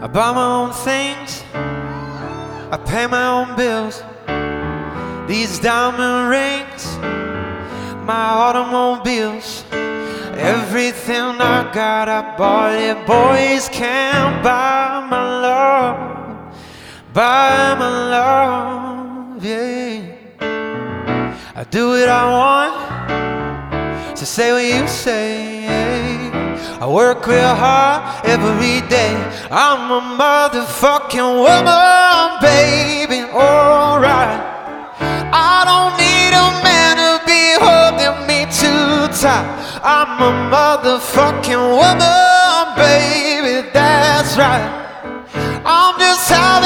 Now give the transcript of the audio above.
buy my own things, I pay my own bills. These diamond rings, my automobiles, everything I got, I bought it. Boys can't buy my love, buy my love, yeah. I do what I want, so say what you say, yeah. I work real hard every day, I'm a motherfucking woman, baby, alright. I don't need a man to be holding me too tight. I'm a motherfucking woman, baby, that's right. I'm just out